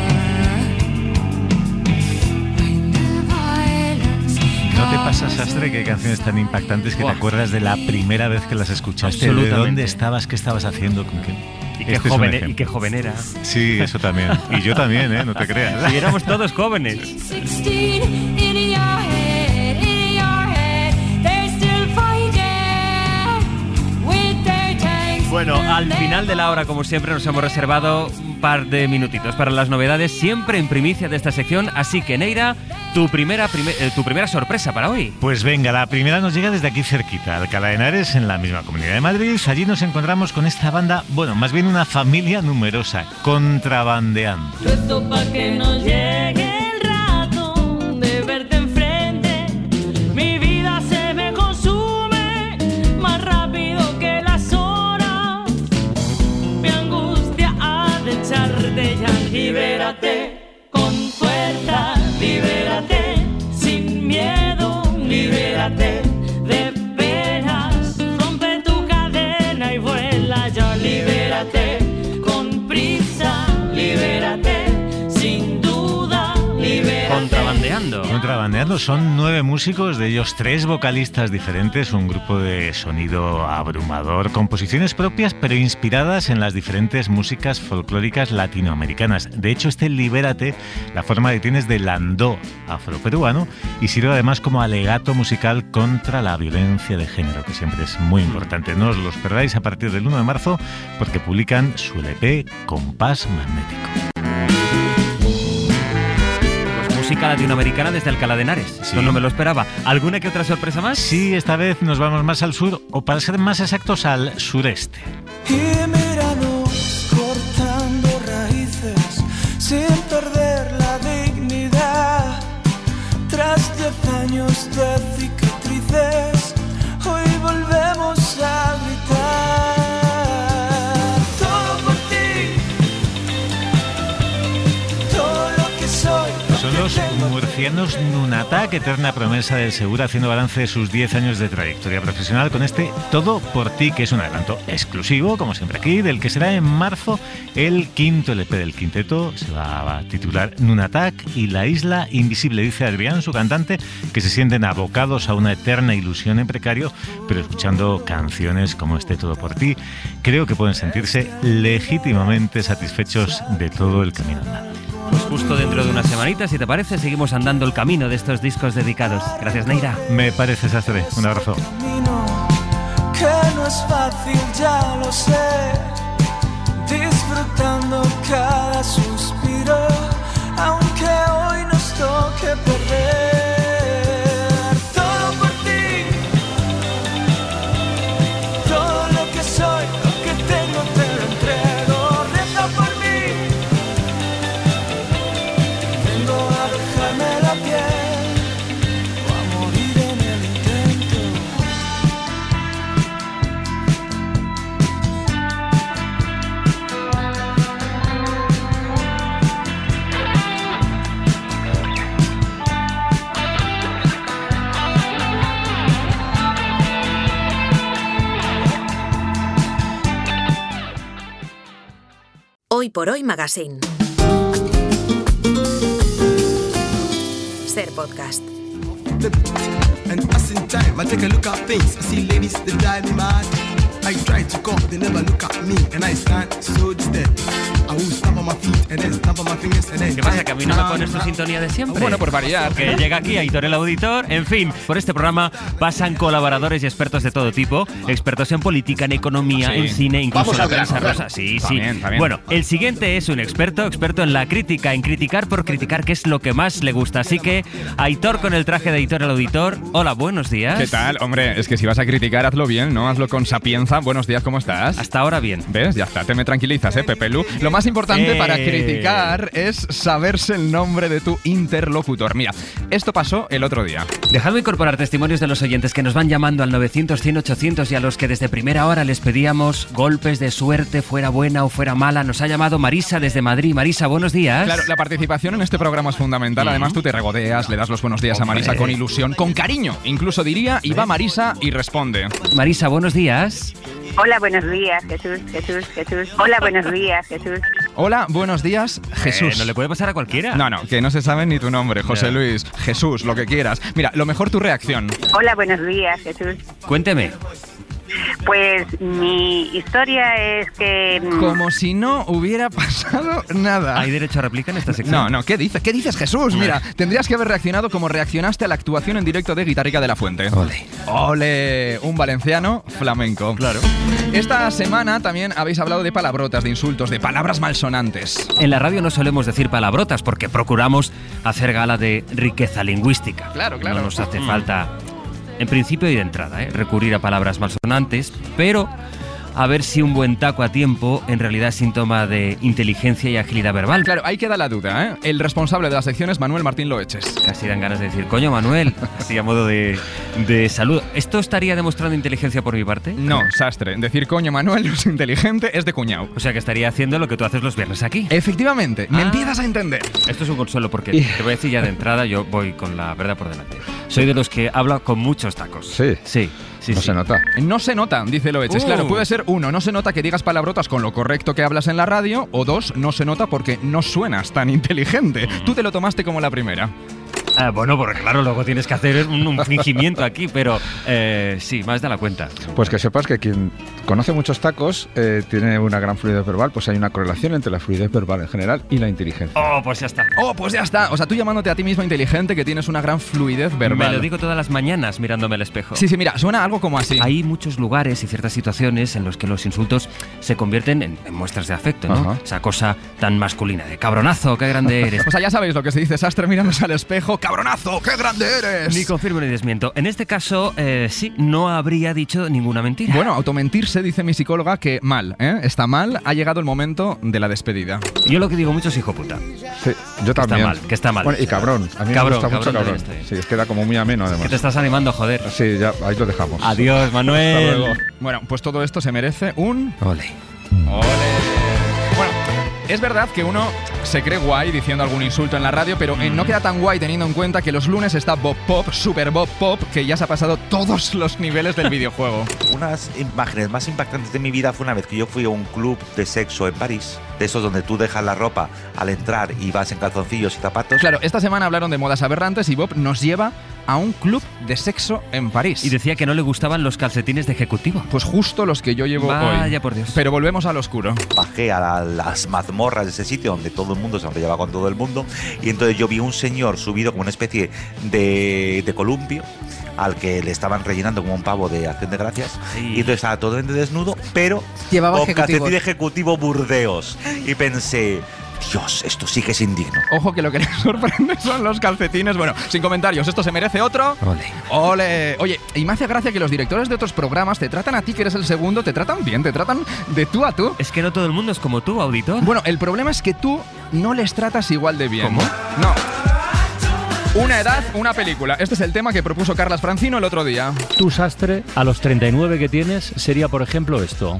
When the violence ¿No te pasa, Sastre, que hay canciones tan impactantes que Buah. te acuerdas de la primera vez que las escuchaste? ¿De Absolutamente. dónde estabas? ¿Qué estabas haciendo? ¿Con qué? Y qué, Este es un joven, y ejemplo. qué joven era. Sí, eso también. Y yo también, ¿eh? No te creas. Y éramos todos jóvenes. sixteen in your head, in your head, they're still fighting with their tanks. Bueno, al final de la hora, como siempre, nos hemos reservado un par de minutitos para las novedades, siempre en primicia de esta sección. Así que, Neira, tu primera, prime- eh, tu primera sorpresa para hoy. Pues venga, la primera nos llega desde aquí cerquita, Alcalá de Henares, en la misma Comunidad de Madrid. Allí nos encontramos con esta banda, bueno, más bien una familia numerosa, Contrabandeando. Rezo pa' que no llegue el rato de verte enfrente. Mi vida se me consume más rápido que las horas. Mi angustia ha de echarte ya. Libérate con fuerza, libérate sin miedo, libérate de penas. Rompe tu cadena y vuela ya. Libérate con prisa, libérate sin duda, libérate. Contrabandeando. Contrabandeando. Saloneando. Son nueve músicos, de ellos tres vocalistas diferentes, un grupo de sonido abrumador, composiciones propias pero inspiradas en las diferentes músicas folclóricas latinoamericanas. De hecho, este Libérate, la forma que tienes de landó afroperuano, y sirve además como alegato musical contra la violencia de género, que siempre es muy importante. No os los perdáis a partir del uno de marzo, porque publican su L P Compás Magnético. Música latinoamericana desde Alcalá de Henares. Sí. Esto no me lo esperaba. ¿Alguna que otra sorpresa más? Sí, esta vez nos vamos más al sur, o para ser más exactos, al sureste. Y míranos cortando raíces sin perder la dignidad. Tras diez años de cicatrices, hoy volvemos a gritar. Todo por ti, todo lo que soy. Son los murcianos Nunatak, eterna promesa del Segura, haciendo balance de sus diez años de trayectoria profesional con este Todo por ti, que es un adelanto exclusivo, como siempre aquí, del que será en marzo el quinto L P del quinteto. Se va a titular Nunatak y la isla invisible, dice Adrián, su cantante, que se sienten abocados a una eterna ilusión en precario, pero escuchando canciones como este Todo por ti, creo que pueden sentirse legítimamente satisfechos de todo el camino andado. Pues justo dentro de una semanita, si te parece, seguimos andando el camino de estos discos dedicados. Gracias, Neira. Me parece, Sastre. Un abrazo. Que no es fácil, ya lo sé, disfrutando cada suspiro, aunque hoy nos toque perder. Todo por ti, todo lo que soy, lo que tengo te lo entrego. Reza por mí, vengo a dejarme la piel o a morir en el intento. Hoy por Hoy Magazine. Ser podcast. And passing time, I take a look at things. I see ladies that drive me mad. I try to call, they never look at me, and I stand so dead. I will stamp on my feet and then stamp on my fingers and then. ¿Qué pasa? ¿Que a mí no me pones tu sintonía de siempre? Bueno, por variar. Que llega aquí Aitor el auditor. En fin, por este programa pasan colaboradores y expertos de todo tipo. Expertos en política, en economía, sí, en cine, incluso en la prensa rosa. Sí, sí. También, también. Bueno, el siguiente es un experto, experto en la crítica, en criticar por criticar, que es lo que más le gusta. Así que, Aitor con el traje de Aitor el auditor. Hola, buenos días. ¿Qué tal? Hombre, es que si vas a criticar, hazlo bien, ¿no? Hazlo con sapienza. Buenos días, ¿cómo estás? Hasta ahora bien. ¿Ves? Ya está, te me tranquilizas, ¿eh, Pepelu? Lo más importante eh... para criticar es saberse el nombre de tu interlocutor. Mira, esto pasó el otro día. Dejadme incorporar testimonios de los oyentes que nos van llamando al novecientos, cien, ochocientos y a los que desde primera hora les pedíamos golpes de suerte, fuera buena o fuera mala. Nos ha llamado Marisa desde Madrid. Marisa, buenos días. Claro, la participación en este programa es fundamental. Además, tú te regodeas, le das los buenos días Hombre. a Marisa con ilusión, con cariño. Incluso diría, y va Marisa y responde. Marisa, buenos días. Hola, buenos días, Jesús, Jesús, Jesús. Hola, buenos días, Jesús. Hola, buenos días, Jesús. Eh, no le puede pasar a cualquiera. No, no, que no se sabe ni tu nombre, José no. Luis, Jesús, lo que quieras. Mira, lo mejor tu reacción. Hola, buenos días, Jesús. Cuénteme. Pues mi historia es que... Como si no hubiera pasado nada. ¿Hay derecho a réplica en esta sección? No, no, ¿qué dices? ¿Qué dices, Jesús? Mira, tendrías que haber reaccionado como reaccionaste a la actuación en directo de Guitarrica de la Fuente. Ole. Ole, un valenciano flamenco. Claro. Esta semana también habéis hablado de palabrotas, de insultos, de palabras malsonantes. En la radio no solemos decir palabrotas porque procuramos hacer gala de riqueza lingüística. Claro, claro. No nos hace mm. falta, en principio y de entrada, ¿eh? recurrir a palabras malsonantes, pero a ver si un buen taco a tiempo en realidad es síntoma de inteligencia y agilidad verbal. Claro, ahí queda la duda, ¿eh? El responsable de la sección es Manuel Martín Loeches. Casi dan ganas de decir, coño, Manuel, así a modo de, de saludo. ¿Esto estaría demostrando inteligencia por mi parte? No, sastre. Decir coño, Manuel, no es inteligente, es de cuñado. O sea que estaría haciendo lo que tú haces los viernes aquí. Efectivamente, me ah. empiezas a entender. Esto es un consuelo porque te voy a decir ya de entrada, yo voy con la verdad por delante. Soy de los que habla con muchos tacos. Sí. Sí. Sí, no sí. se nota. No se nota, dice Loeches. Uh. Claro, puede ser uno, no se nota que digas palabrotas con lo correcto que hablas en la radio, o dos, no se nota porque no suenas tan inteligente. Tú te lo tomaste como la primera. Ah, bueno, porque claro, luego tienes que hacer un, un fingimiento aquí, pero eh, sí, más de la cuenta. Pues que sepas que quien conoce muchos tacos eh, tiene una gran fluidez verbal, pues hay una correlación entre la fluidez verbal en general y la inteligencia. Oh, pues ya está. Oh, pues ya está. O sea, tú llamándote a ti mismo inteligente que tienes una gran fluidez verbal. Me lo digo todas las mañanas mirándome al espejo. Sí, sí, mira, suena algo como así. Hay muchos lugares y ciertas situaciones en los que los insultos se convierten en, en muestras de afecto, ¿no? Ajá. Esa cosa tan masculina de cabronazo, qué grande eres. O sea, ya sabéis lo que se dice Sastre mirándose al espejo. ¡Cabronazo, qué grande eres! Ni confirmo ni desmiento. En este caso, eh, sí, no habría dicho ninguna mentira. Bueno, automentirse, dice mi psicóloga, que mal, ¿eh? Está mal, ha llegado el momento de la despedida. Yo lo que digo mucho es hijo puta. Sí, yo también. Está mal, que está mal. Bueno, y cabrón. A mí Cabrón, me gusta mucho cabrón cabrón. también Sí, es que da como muy ameno además. Que te estás animando, joder. Sí, ya, ahí lo dejamos. Adiós, Manuel. Hasta luego. Bueno, pues todo esto se merece un... Ole. ¡Ole! Bueno, es verdad que uno se cree guay diciendo algún insulto en la radio, pero eh, no queda tan guay teniendo en cuenta que los lunes está Bob Pop, Super Bob Pop, que ya se ha pasado todos los niveles del videojuego. Unas imágenes más impactantes de mi vida fue una vez que yo fui a un club de sexo en París, de esos donde tú dejas la ropa al entrar y vas en calzoncillos y zapatos. Claro, esta semana hablaron de modas aberrantes y Bob nos lleva a un club de sexo en París. Y decía que no le gustaban los calcetines de ejecutivo. Pues justo los que yo llevo hoy. Vaya por Dios. Pero volvemos al oscuro. Bajé a la- las mazmorras de ese sitio donde todo el mundo se enrollaba con todo el mundo y entonces yo vi un señor subido como una especie de, de columpio al que le estaban rellenando como un pavo de acción de gracias Sí. y entonces estaba totalmente desnudo pero Llevaba con ejecutivos. calcetín ejecutivo Burdeos y pensé, Dios, esto sí que es indigno. Ojo que lo que les sorprende son los calcetines. Bueno, sin comentarios, esto se merece otro. Ole. ¡Ole! Oye, y me hace gracia que los directores de otros programas te tratan a ti, que eres el segundo, te tratan bien, te tratan de tú a tú. Es que no todo el mundo es como tú, auditor. Bueno, el problema es que tú no les tratas igual de bien. ¿Cómo? No. Una edad, una película. Este es el tema que propuso Carlas Francino el otro día. Tu Sastre, a los treinta y nueve que tienes, sería, por ejemplo, esto.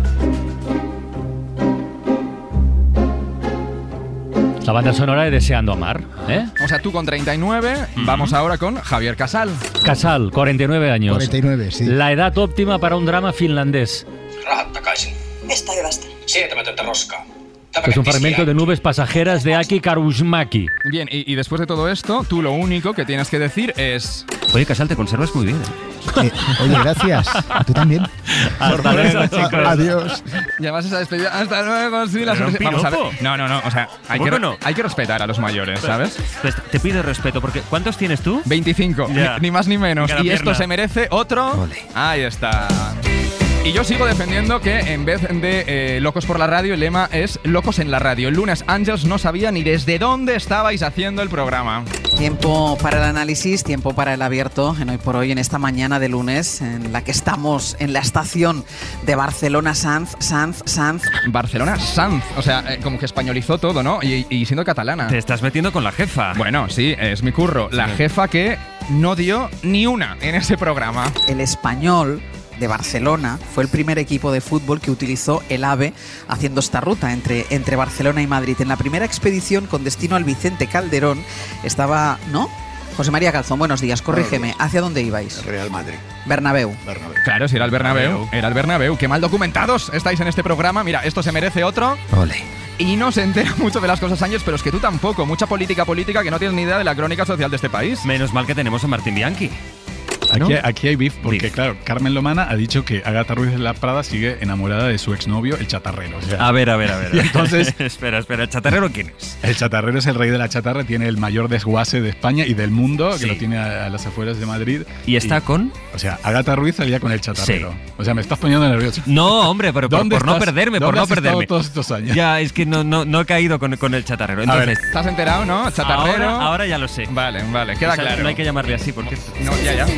La banda sonora de Deseando Amar, ¿eh? O sea, tú con treinta y nueve, vamos ahora con Javier Casal. Casal, cuarenta y nueve años. cuarenta y nueve, sí. La edad óptima para un drama finlandés. Rahat takaisin. Esta de basta. Sietämätöntä roskaa. Es un fragmento de Nubes Pasajeras de Aki Kaurismäki. Bien, y, y después de todo esto, tú lo único que tienes que decir es... Oye, Casal, te conservas muy bien. Eh, oye, gracias. Tú también. Hasta luego, chicos. Adiós. Ya vas a esa despedida. Hasta luego, sí, la Pero un sorpresa. Vamos a ver. piropo. No, no, no. O sea, hay ¿Cómo que, que no? hay que respetar a los mayores, ¿sabes? Pues te pido respeto, porque ¿cuántos tienes tú? veinticinco, Ya. ni, ni más ni menos. Cada Y esto pierna. se merece otro. Ahí está. Y yo sigo defendiendo que en vez de eh, Locos por la Radio, el lema es Locos en la Radio. El lunes Ángels no sabía ni desde dónde estabais haciendo el programa. Tiempo para el análisis, tiempo para el abierto en Hoy por Hoy, en esta mañana de lunes, en la que estamos en la estación de Barcelona Sanz, Sanz, Sanz. Barcelona Sanz, o sea, eh, como que españolizó todo, ¿no? Y, y siendo catalana. Te estás metiendo con la jefa. Bueno, sí, es mi curro. La jefa que no dio ni una en ese programa. El Español de Barcelona fue el primer equipo de fútbol que utilizó el AVE haciendo esta ruta entre, entre Barcelona y Madrid. En la primera expedición con destino al Vicente Calderón estaba, ¿no? José María Calzón, buenos días, corrígeme, ¿hacia dónde ibais? Real Madrid. Bernabéu. Bernabéu. Claro, si era el Bernabéu, era el Bernabéu. Qué mal documentados estáis en este programa. Mira, esto se merece otro. Ole. Y no se entera mucho de las cosas, Ángels, pero es que tú tampoco. Mucha política política que no tienes ni idea de la crónica social de este país. Menos mal que tenemos a Martín Bianchi. Aquí, ¿no? aquí hay beef porque, Beef. claro, Carmen Lomana ha dicho que Agatha Ruiz de la Prada sigue enamorada de su exnovio, el chatarrero. O sea, A ver, a ver, a ver. Y entonces, espera, espera, ¿el chatarrero quién es? el chatarrero es el rey de la chatarra, tiene el mayor desguace de España y del mundo, que Sí. lo tiene a, a las afueras de Madrid. ¿Y está con? O sea, Agatha Ruiz salía con el chatarrero. O sea, me estás poniendo nervioso. No, hombre, pero por, ¿Dónde por no estás? perderme, por ¿Dónde no has estado perderme. todos estos años? Ya, es que no, no, no he caído con, con el chatarrero. A ver, Entonces, ¿Estás enterado, no? Chatarrero. ahora, ahora ya lo sé. Vale, vale, queda O sea, claro. No hay que llamarle así porque... No, ya, ya.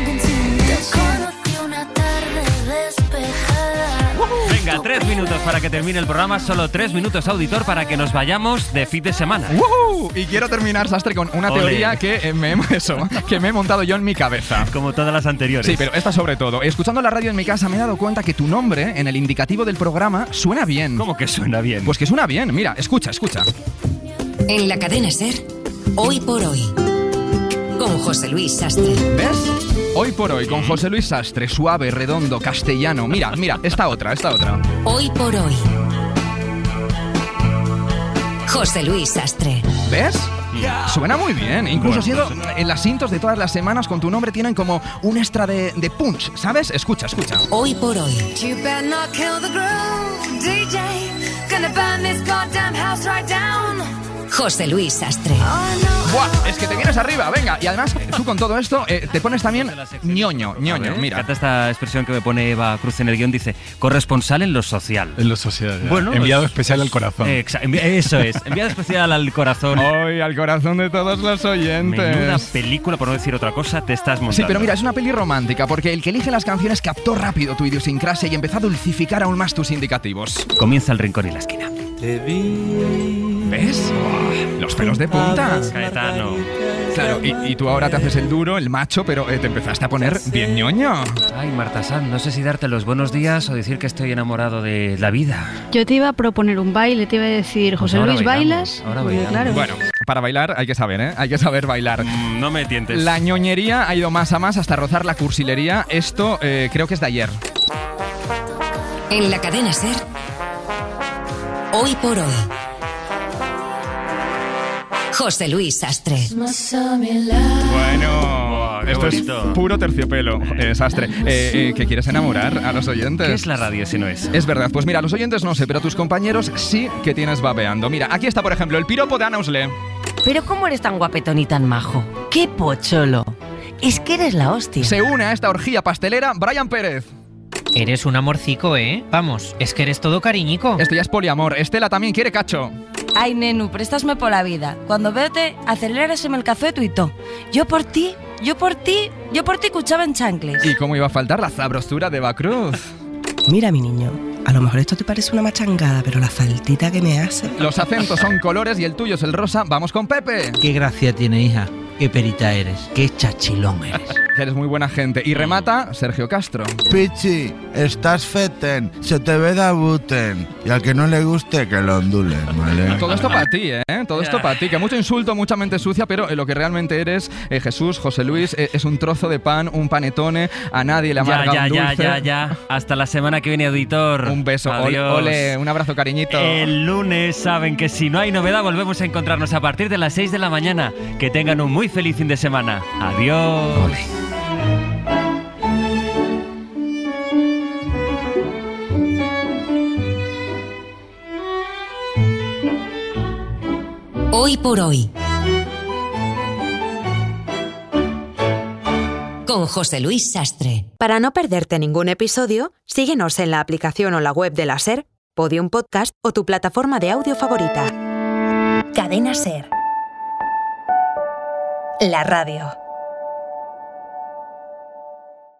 Venga, tres minutos para que termine el programa. Solo tres minutos, auditor, para que nos vayamos de fin de semana. ¡Woohoo! Y quiero terminar, Sastre, con una Ole. teoría que, eh, me, eso, que me he montado yo en mi cabeza. Como todas las anteriores. Sí, pero esta sobre todo. Escuchando la radio en mi casa me he dado cuenta que tu nombre en el indicativo del programa suena bien. ¿Cómo que suena bien? Pues que suena bien. Mira, escucha, escucha. En la cadena SER, Hoy por Hoy, con José Luis Sastre. ¿Ves? Hoy por hoy, con José Luis Sastre, suave, redondo, castellano. Mira, mira, esta otra, esta otra. Hoy por Hoy. José Luis Sastre. ¿Ves? Suena muy bien, incluso Bueno, siendo pues- en las cintos de todas las semanas con tu nombre tienen como un extra de, de punch, ¿sabes? Escucha, escucha. Hoy por hoy. You better not kill the groove, D J. Gonna burn this goddamn house right down. José Luis Sastre. Buah, es que te vienes arriba, venga. Y además, tú con todo esto eh, te pones también ñoño, ñoño, Me mira. encanta esta expresión que me pone Eva Cruz en el guión, dice corresponsal en lo social. En lo social. ya. Bueno, Enviado pues- especial al corazón. Eh, exa- envi- eso es, enviado especial al corazón. Hoy al corazón de todos los oyentes. Menuda película, por no decir otra cosa, te estás montando. Sí, pero mira, es una peli romántica porque el que elige las canciones captó rápido tu idiosincrasia y empezó a dulcificar aún más tus indicativos. Comienza El rincón y la esquina. ¿Ves? Buah, los pelos de punta. Caetano. Claro, y, y tú ahora te haces el duro, el macho, pero eh, te empezaste a poner bien ñoño. Ay, Marta Sanz, no sé si darte los buenos días o decir que estoy enamorado de la vida. Yo te iba a proponer un baile, te iba a decir, José ahora Luis, bailamos, ¿bailas? ahora Porque, bailamos. claro. Bueno, para bailar hay que saber, ¿eh? Hay que saber bailar. Mm, no me tientes. La ñoñería ha ido más a más hasta rozar la cursilería. Esto eh, creo que es de ayer. En la cadena SER. Hoy por hoy. José Luis Sastre. Bueno, qué esto bonito. es puro terciopelo, eh, Sastre. Eh, eh, ¿Que quieres enamorar a los oyentes? ¿Qué es la radio si no es? Es verdad, pues mira, los oyentes no sé, pero tus compañeros sí que tienes babeando. Mira, aquí está, por ejemplo, el piropo de Ana Usle. Pero ¿cómo eres tan guapetón y tan majo? ¡Qué pocholo! Es que eres la hostia. Se une a esta orgía pastelera Brian Pérez. Eres un amorcico, ¿eh? Vamos, es que eres todo cariñico. Esto ya es poliamor. Estela también quiere cacho. Ay, nenu, préstasme por la vida. Cuando veote, aceleráseme el cazueto y todo. Yo por ti, yo por ti, yo por ti escuchaba en chancles. ¿Y cómo iba a faltar la sabrosura de Eva Cruz? Mira, mi niño, a lo mejor esto te parece una machangada, pero la faltita que me hace... Los acentos son colores y el tuyo es el rosa. Vamos con Pepe. Qué gracia tiene, hija. Qué perita eres. Qué chachilón eres. Eres muy buena gente. Y remata Sergio Castro. Pichi, estás feten, se te ve da buten. Y al que no le guste, que lo ondule, ¿vale? Todo esto para ti, ¿eh? Todo esto para ti. Que mucho insulto, mucha mente sucia, pero eh, lo que realmente eres, eh, Jesús, José Luis, eh, es un trozo de pan, un panetone. A nadie le amarga Ya, un ya, dulce. ya, ya, ya. Hasta la semana que viene, auditor. Un beso. Ole, Adiós. ole, un abrazo, cariñito. El lunes saben que si no hay novedad volvemos a encontrarnos a partir de las seis de la mañana. Que tengan un muy feliz fin de semana. Adiós. Hoy por hoy. Con José Luis Sastre. Para no perderte ningún episodio, síguenos en la aplicación o la web de la SER, Podium Podcast o tu plataforma de audio favorita. Cadena SER. La radio.